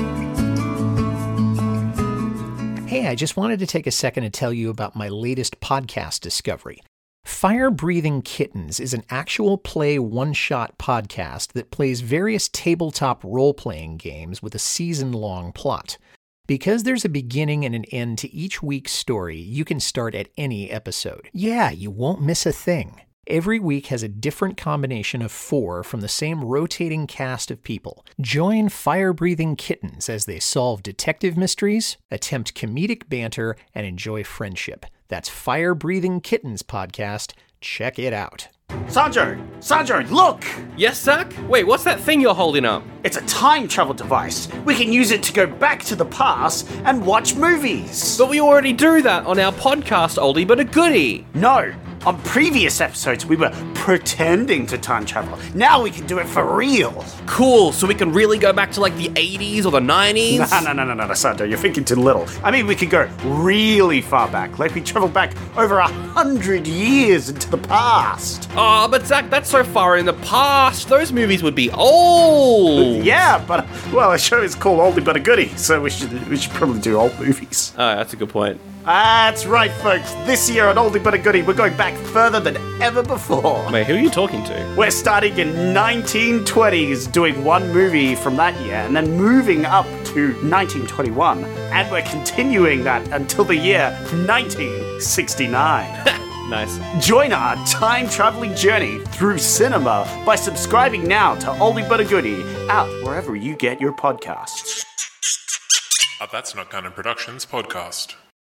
Hey, I just wanted to take a second to tell you about my latest podcast discovery. Fire Breathing Kittens is an actual play one-shot podcast that plays various tabletop role-playing games with a season-long plot. Because there's a beginning and an end to each week's story, you can start at any episode. Yeah, you won't miss a thing. Every week has a different combination of four from the same rotating cast of people. Join Fire-Breathing Kittens as they solve detective mysteries, attempt comedic banter, and enjoy friendship. That's Fire-Breathing Kittens podcast. Check it out. Sanjo! Sanjo, look! Yes, Zach? Wait, what's that thing you're holding up? It's a time travel device. We can use it to go back to the past and watch movies. But we already do that on our podcast, Oldie But a Goodie. No. On previous episodes, we were pretending to time travel. Now we can do it for real. Cool, so we can really go back to like the eighties or the nineties? No, no, no, no, no, Sanjo, you're thinking too little. I mean, we could go really far back, like we travel back over a hundred years into the past. Oh, but Zach, that's so far in the past. Those movies would be old. Yeah, but, well, the show is called Oldie But a Goodie, so we should, we should probably do old movies. Oh, that's a good point. That's right, folks. This year on Oldie But a Goodie, we're going back further than ever before. Wait, who are you talking to? We're starting in nineteen twenties, doing one movie from that year, and then moving up to nineteen twenty-one, and we're continuing that until the year nineteen sixty-nine. Nice. Join our time-traveling journey through cinema by subscribing now to Oldie But a Goodie out wherever you get your podcasts. A That's Not Canon Productions podcast.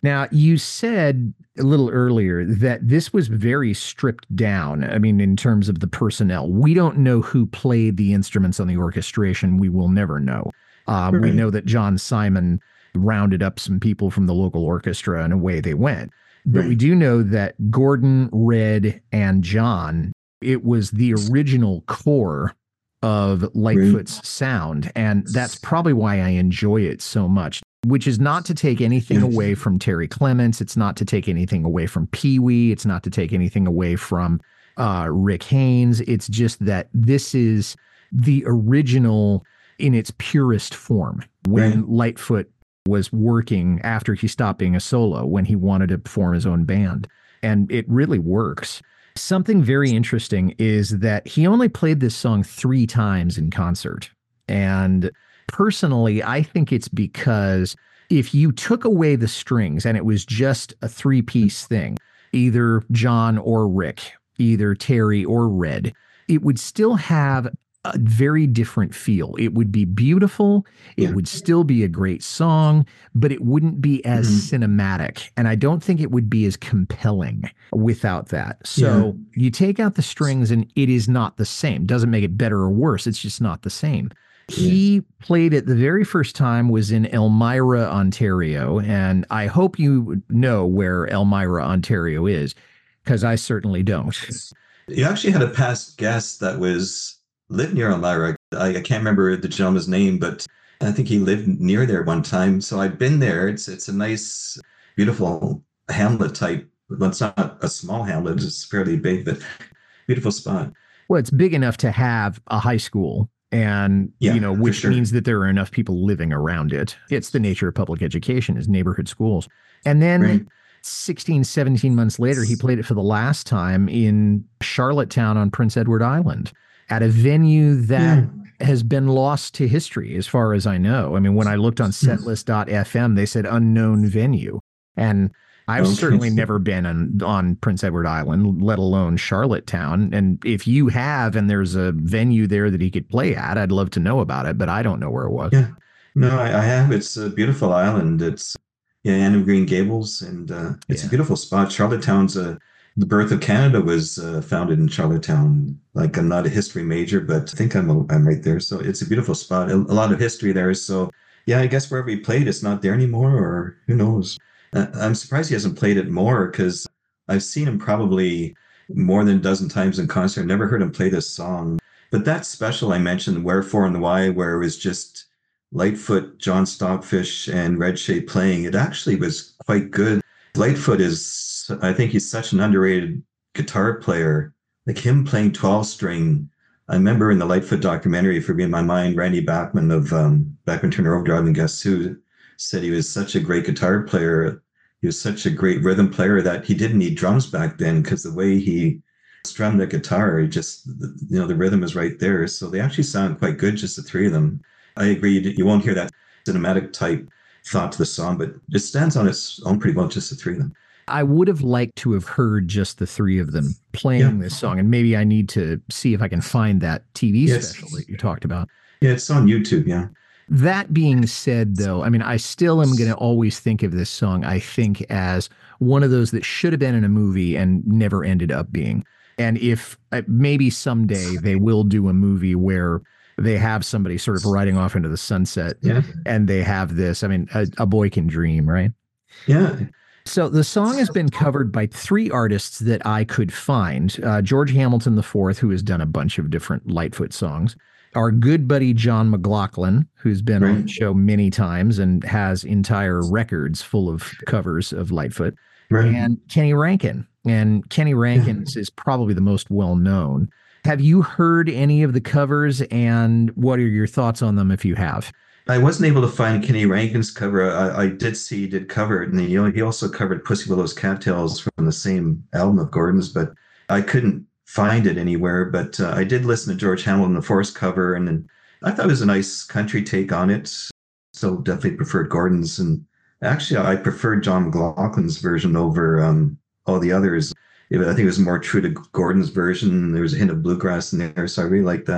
Now, you said a little earlier that this was very stripped down. I mean, in terms of the personnel, we don't know who played the instruments on the orchestration. We will never know. Uh, right. We know that John Simon rounded up some people from the local orchestra and away they went. But right. we do know that Gordon, Red, and John, it was the original core of Lightfoot's right. sound. And that's probably why I enjoy it so much. Which is not to take anything yes. away from Terry Clements. It's not to take anything away from Pee Wee. It's not to take anything away from uh, Rick Haynes. It's just that this is the original in its purest form. When right. Lightfoot was working after he stopped being a solo, when he wanted to form his own band. And it really works. Something very interesting is that he only played this song three times in concert. And personally, I think it's because if you took away the strings and it was just a three-piece thing, either John or Rick, either Terry or Red, it would still have a very different feel. It would be beautiful. It yeah. would still be a great song, but it wouldn't be as mm-hmm. cinematic. And I don't think it would be as compelling without that. So yeah. you take out the strings and it is not the same. Doesn't make it better or worse. It's just not the same. He played it the very first time was in Elmira, Ontario, and I hope you know where Elmira, Ontario is, because I certainly don't. You actually had a past guest that was lived near Elmira. I, I can't remember the gentleman's name, but I think he lived near there one time. So I've been there. It's it's a nice, beautiful hamlet type. Well, it's not a small hamlet. It's fairly big, but beautiful spot. Well, it's big enough to have a high school. And, yeah, you know, which sure. means that there are enough people living around it. It's the nature of public education is neighborhood schools. And then right. sixteen, seventeen months later, he played it for the last time in Charlottetown on Prince Edward Island at a venue that yeah. has been lost to history, as far as I know. I mean, when I looked on setlist dot f m, they said unknown venue. And I've okay. certainly never been on, on Prince Edward Island, let alone Charlottetown. And if you have, and there's a venue there that he could play at, I'd love to know about it, but I don't know where it was. Yeah, no, I, I have. It's a beautiful island. It's yeah, Anne of Green Gables, and uh, it's yeah. a beautiful spot. Charlottetown's a, the birth of Canada was uh, founded in Charlottetown. Like, I'm not a history major, but I think I'm a, I'm right there. So it's a beautiful spot. A, a lot of history there. So yeah, I guess wherever he played, it's not there anymore, or who knows. I'm surprised he hasn't played it more, because I've seen him probably more than a dozen times in concert. I've never heard him play this song. But that special I mentioned, Wherefore and the Why, where it was just Lightfoot, John Stockfish, and Red Shade playing, it actually was quite good. Lightfoot is, I think he's such an underrated guitar player. Like him playing twelve string. I remember in the Lightfoot documentary, For Me and My Mind, Randy Bachman of um, Bachman Turner Overdrive and Guess Who said he was such a great guitar player. He was such a great rhythm player that he didn't need drums back then, because the way he strummed the guitar, he just, you know, the rhythm is right there. So they actually sound quite good, just the three of them. I agree. You won't hear that cinematic type thought to the song, but it stands on its own pretty well, just the three of them. I would have liked to have heard just the three of them playing yeah. this song, and maybe I need to see if I can find that T V yes. special that you talked about. Yeah, it's on YouTube, yeah. That being said, though, I mean, I still am going to always think of this song, I think, as one of those that should have been in a movie and never ended up being. And if uh, maybe someday they will do a movie where they have somebody sort of riding off into the sunset yeah. and they have this, I mean, a, a boy can dream, right? Yeah. So the song has been covered by three artists that I could find. Uh, George Hamilton the Fourth, who has done a bunch of different Lightfoot songs. Our good buddy John McLaughlin, who's been right. on the show many times and has entire records full of covers of Lightfoot, right. and Kenny Rankin. And Kenny Rankin's yeah. is probably the most well-known. Have you heard any of the covers, and what are your thoughts on them if you have? I wasn't able to find Kenny Rankin's cover. I, I did see he did cover it, and he, he also covered Pussy Willow's Cattails from the same album of Gordon's, but I couldn't find it anywhere. But uh, I did listen to George Hamilton the Fourth cover, and, and I thought it was a nice country take on it. So definitely preferred Gordon's, and actually I preferred John McLaughlin's version over um, all the others. I think it was more true to Gordon's version. There was a hint of bluegrass in there, so I really liked that.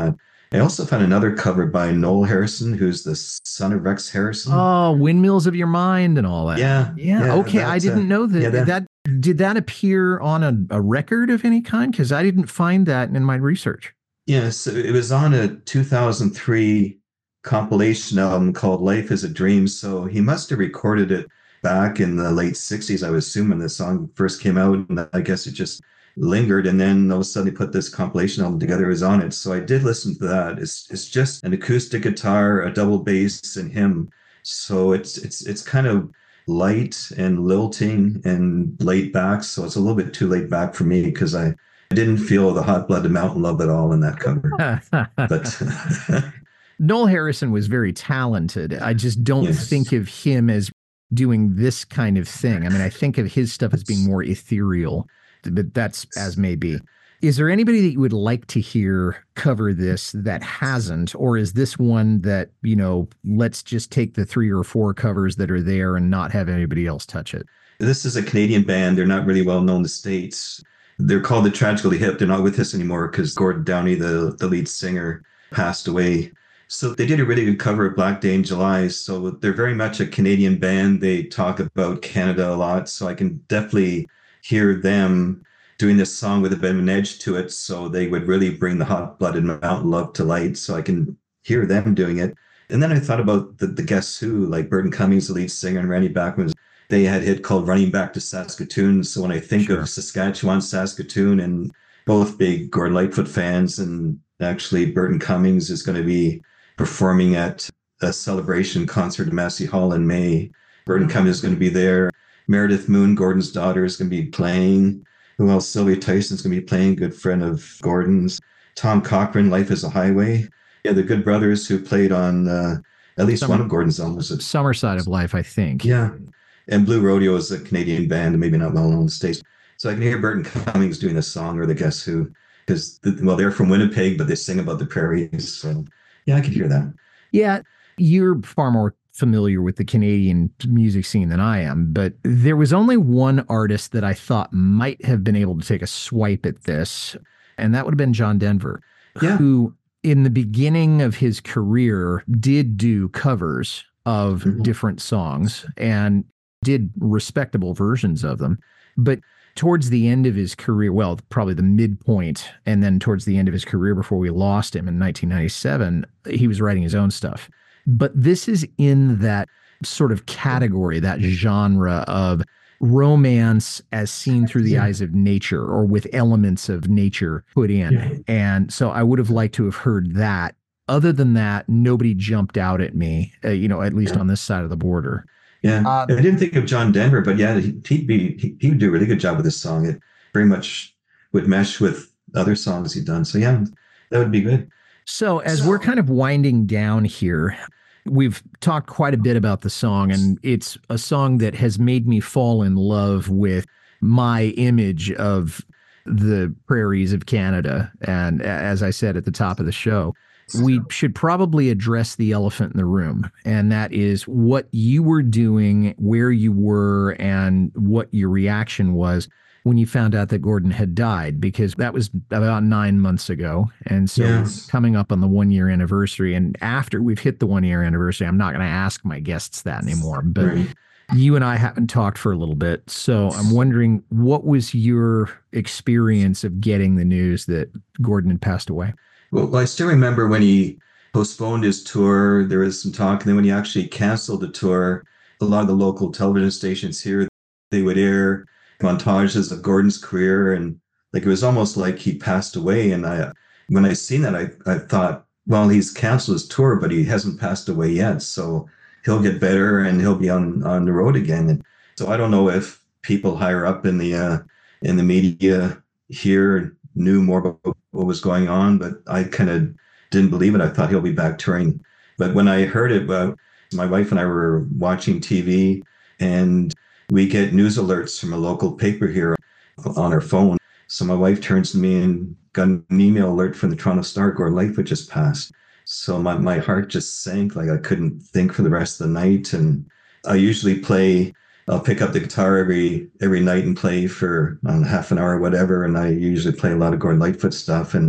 I also found another cover by Noel Harrison, who's the son of Rex Harrison. Oh, Windmills of Your Mind and all that. Yeah. Yeah. yeah okay. that, I didn't uh, know that. yeah, that. that did that appear on a, a record of any kind? Because I didn't find that in my research. Yes, it was on a two thousand three compilation album called Life is a Dream. So he must have recorded it back in the late sixties, I would assume, when the song first came out. And I guess it just lingered. And then all of a sudden he put this compilation album together, it was on it. So I did listen to that. It's it's just an acoustic guitar, a double bass, and him. So it's it's it's kind of light and lilting and laid back. So it's a little bit too laid back for me because I, I didn't feel the hot-blooded mountain love at all in that cover. But Noel Harrison was very talented. I just don't yes. think of him as doing this kind of thing. I mean, I think of his stuff as being more ethereal, but that's as may be. Is there anybody that you would like to hear cover this that hasn't, or is this one that, you know, let's just take the three or four covers that are there and not have anybody else touch it? This is a Canadian band. They're not really well known in the States. They're called the Tragically Hip. They're not with us anymore because Gordon Downey, the, the lead singer, passed away. So they did a really good cover of Black Day in July. So they're very much a Canadian band. They talk about Canada a lot. So I can definitely hear them doing this song with a bit of an edge to it. So they would really bring the hot-blooded mountain love to light. So I can hear them doing it. And then I thought about the, the Guess Who, like Burton Cummings, the lead singer, and Randy Bachman. They had a hit called Running Back to Saskatoon. So when I think sure. of Saskatchewan, Saskatoon, and both big Gordon Lightfoot fans, and actually Burton Cummings is going to be performing at a celebration concert at Massey Hall in May. Burton Cummings is going to be there. Meredith Moon, Gordon's daughter, is going to be playing. Who else? Sylvia Tyson's going to be playing, good friend of Gordon's. Tom Cochran, Life is a Highway. Yeah, the Good Brothers who played on uh, at least Summer, one of Gordon's albums. Summer Side of Life, I think. Yeah. And Blue Rodeo is a Canadian band, maybe not well known in the States. So I can hear Burton Cummings doing a song, or the Guess Who, because, well, they're from Winnipeg, but they sing about the prairies. So yeah, I can hear that. Yeah, you're far more familiar with the Canadian music scene than I am, but there was only one artist that I thought might have been able to take a swipe at this, and that would have been John Denver, yeah. who in the beginning of his career did do covers of mm-hmm. different songs and did respectable versions of them. But towards the end of his career, well, probably the midpoint, and then towards the end of his career before we lost him in nineteen ninety-seven, he was writing his own stuff. But this is in that sort of category, that genre of romance as seen through the yeah. eyes of nature, or with elements of nature put in. Yeah. And so I would have liked to have heard that. Other than that, nobody jumped out at me, uh, you know, at least yeah. on this side of the border. Yeah, uh, I didn't think of John Denver, but yeah, he'd be he, he would do a really good job with this song. It very much would mesh with other songs he'd done. So yeah, that would be good. So as so, we're kind of winding down here, we've talked quite a bit about the song, and it's a song that has made me fall in love with my image of the prairies of Canada. And as I said at the top of the show, we should probably address the elephant in the room, and that is what you were doing, where you were, and what your reaction was when you found out that Gordon had died, because that was about nine months ago. And so yes. coming up on the one year anniversary, and after we've hit the one year anniversary, I'm not going to ask my guests that anymore, but right. you and I haven't talked for a little bit. So I'm wondering, what was your experience of getting the news that Gordon had passed away? Well, I still remember when he postponed his tour, there was some talk. And then when he actually canceled the tour, a lot of the local television stations here, they would air montages of Gordon's career. And like, it was almost like he passed away. And I, when I seen that, I, I thought, well, he's canceled his tour, but he hasn't passed away yet. So he'll get better and he'll be on, on the road again. And so I don't know if people higher up in the, uh, in the media here knew more about what was going on, but I kind of didn't believe it. I thought he'll be back touring. But when I heard it, uh, my wife and I were watching T V, and we get news alerts from a local paper here on our phone. So my wife turns to me and got an email alert from the Toronto Star, Gordon Lightfoot just passed. So my, my heart just sank, like I couldn't think for the rest of the night. And I usually play I'll pick up the guitar every every night and play for um, half an hour or whatever. And I usually play a lot of Gordon Lightfoot stuff. And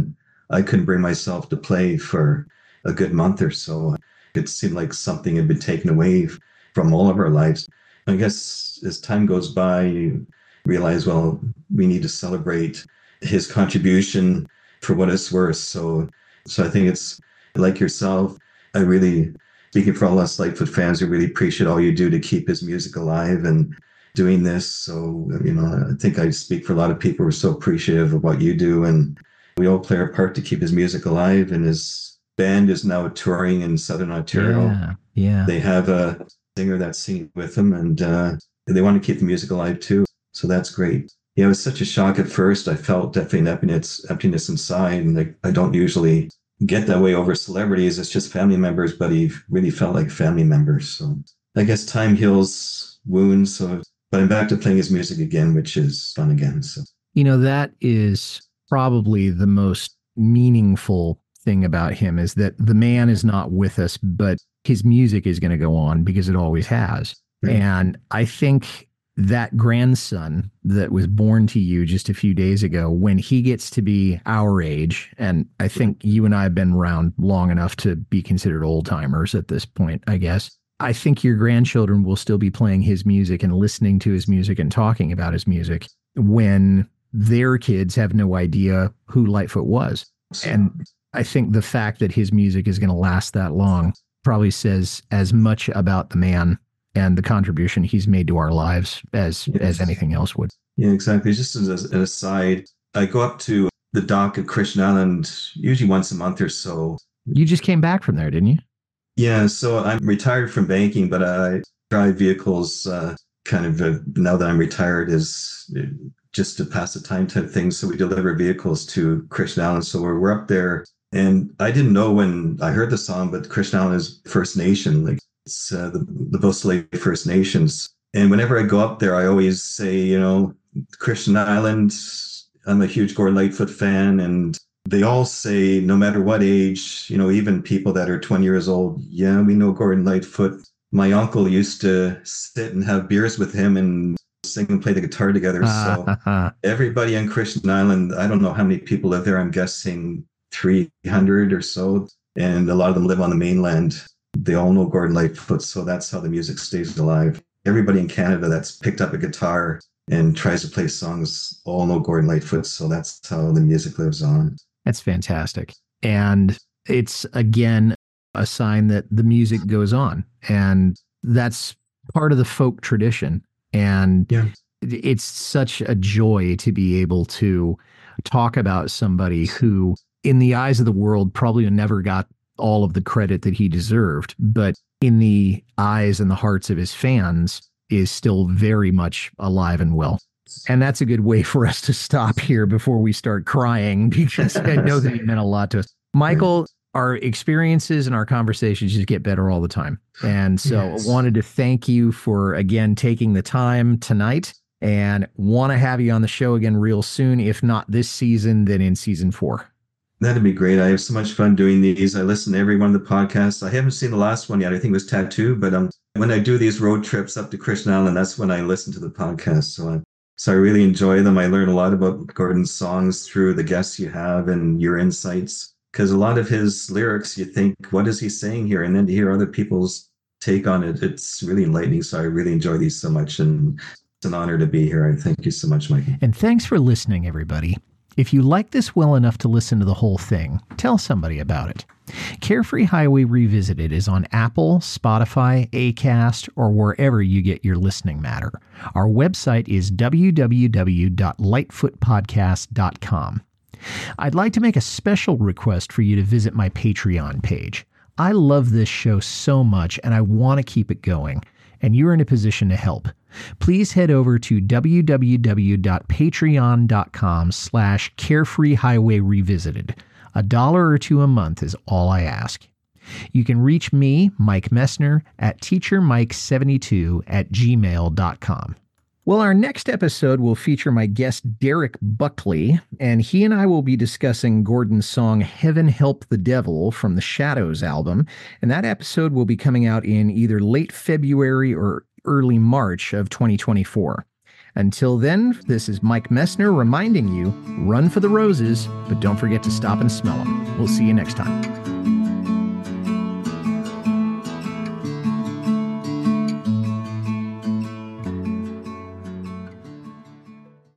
I couldn't bring myself to play for a good month or so. It seemed like something had been taken away from all of our lives. I guess as time goes by, you realize, well, we need to celebrate his contribution for what it's worth. So, so I think it's like yourself. I really, speaking for all us Lightfoot fans, we really appreciate all you do to keep his music alive and doing this. So, you know, I think I speak for a lot of people who are so appreciative of what you do. And we all play our part to keep his music alive. And his band is now touring in Southern Ontario. Yeah, yeah. They have a singer that's singing with them, and uh, they want to keep the music alive too. So that's great. Yeah, it was such a shock at first. I felt definitely an emptiness, emptiness inside. And like, I don't usually get that way over celebrities. It's just family members, but he really felt like family members. So I guess time heals wounds. So, but I'm back to playing his music again, which is fun again. So, you know, that is probably the most meaningful thing about him, is that the man is not with us, but his music is going to go on because it always has. Right. And I think that grandson that was born to you just a few days ago, when he gets to be our age, and I think you and I have been around long enough to be considered old timers at this point, I guess, I think your grandchildren will still be playing his music and listening to his music and talking about his music when their kids have no idea who Lightfoot was. And I think the fact that his music is going to last that long probably says as much about the man and the contribution he's made to our lives as yes. as anything else would. Yeah, exactly. Just as an aside, I go up to the dock at Christian Island usually once a month or so. You just came back from there, didn't you? Yeah, so I'm retired from banking, but I drive vehicles uh, kind of uh, now that I'm retired is just to pass the time type thing. So we deliver vehicles to Christian Island. So we're, we're up there. And I didn't know when I heard the song, but Christian Island is First Nation. Like, it's uh, the, the Beausoleil First Nations. And whenever I go up there, I always say, you know, Christian Island, I'm a huge Gordon Lightfoot fan. And they all say, no matter what age, you know, even people that are twenty years old, yeah, we know Gordon Lightfoot. My uncle used to sit and have beers with him and sing and play the guitar together. So everybody on Christian Island, I don't know how many people live there. I'm guessing three hundred or so. And a lot of them live on the mainland. They all know Gordon Lightfoot. So that's how the music stays alive. Everybody in Canada that's picked up a guitar and tries to play songs all know Gordon Lightfoot. So that's how the music lives on. That's fantastic. And it's, again, a sign that the music goes on. And that's part of the folk tradition. And yeah. It's such a joy to be able to talk about somebody who, in the eyes of the world, probably never got all of the credit that he deserved, but in the eyes and the hearts of his fans is still very much alive and well. And that's a good way for us to stop here before we start crying, because I know that he meant a lot to us. Michael, our experiences and our conversations just get better all the time. And so yes. I wanted to thank you for, again, taking the time tonight, and want to have you on the show again real soon. If not this season, then in season four. That'd be great. I have so much fun doing these. I listen to every one of the podcasts. I haven't seen the last one yet. I think it was Tattoo, but um, when I do these road trips up to Christian Island, that's when I listen to the podcast. So I, so I really enjoy them. I learn a lot about Gordon's songs through the guests you have and your insights, because a lot of his lyrics, you think, what is he saying here? And then to hear other people's take on it, it's really enlightening. So I really enjoy these so much, and it's an honor to be here. I thank you so much, Michael. And thanks for listening, everybody. If you like this well enough to listen to the whole thing, tell somebody about it. Carefree Highway Revisited is on Apple, Spotify, Acast, or wherever you get your listening matter. Our website is w w w dot lightfoot podcast dot com. I'd like to make a special request for you to visit my Patreon page. I love this show so much, and I want to keep it going, and you're in a position to help. Please head over to w w w dot patreon dot com slash carefree highway revisited. A dollar or two a month is all I ask. You can reach me, Mike Messner, at teacher mike seventy-two at gmail dot com. Well, our next episode will feature my guest Derek Buckley, and he and I will be discussing Gordon's song Heaven Help the Devil from the Shadows album, and that episode will be coming out in either late February or early March of twenty twenty-four. Until then, this is Mike Messner reminding you, run for the roses, but don't forget to stop and smell them. We'll see you next time.